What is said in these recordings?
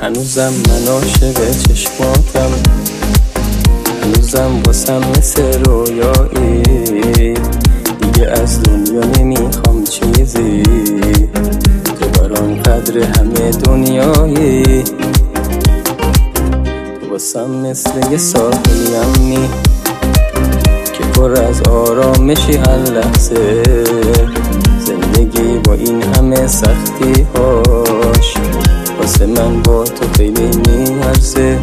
هنوزم من عاشق چشماتم، هنوزم واسم مثل رویایی. دیگه از دنیا نمیخوام چیزی، تو برام قدر همه دنیایی. تو واسم مثل یه ساحلی امنی که پر از آرامشی هر لحظه. زندگی با این همه سختی هاش واسه من با تو خیلی میارزه.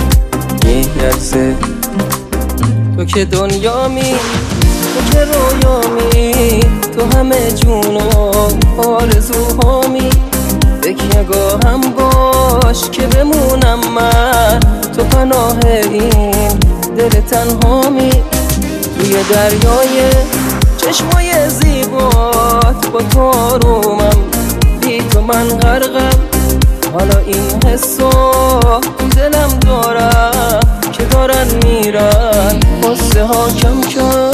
تو که دنیامی، تو که رویامی، تو همه جون و آرزوهامی. فکر نگاهم باش که بمونم من، تو پناه این دل تنهامی. توی دریای چشمای زیبات با تو آرومم، بی تو من غرقم. حالا این حسو تو دلم دارم که دارن میرن قصه ها کم کم.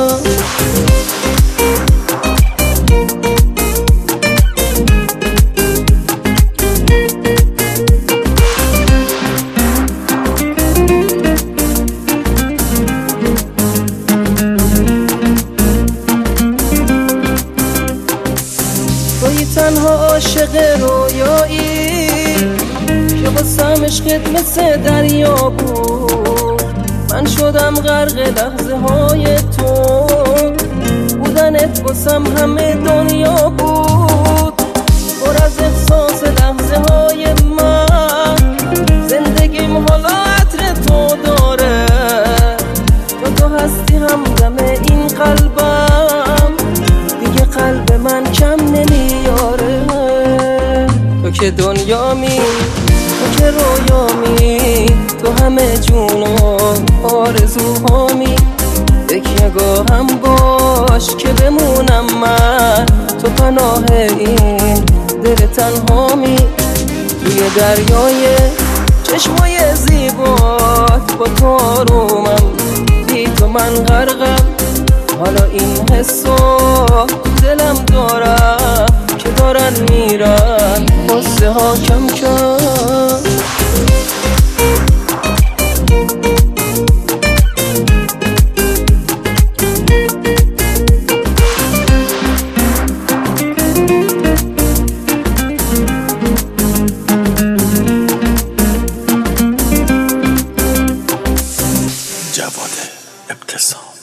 توی تنها عاشق رویایی که واسم عشقت مثل دریا بود. من شدم غرق لحظه های تو، بودنت واسم همه دنیا بود. پر از احساس لحظه های من، زندگیم حالا عطر تو داره. تو هستی همدم این قلبم، دیگه قلب من کم نمیاره. تو که دنیامی، تو که رویامی، تو همه جون و آرزوهامی. فکر نگاهم باش که بمونم من، تو پناه این دل تنهامی. توی دریای چشمای زیبات با تو آرومم، بی تو من غرقم. حالا این حسو دلم دارم که دارن میرن قصه ها کم کم. جواد ابتسام.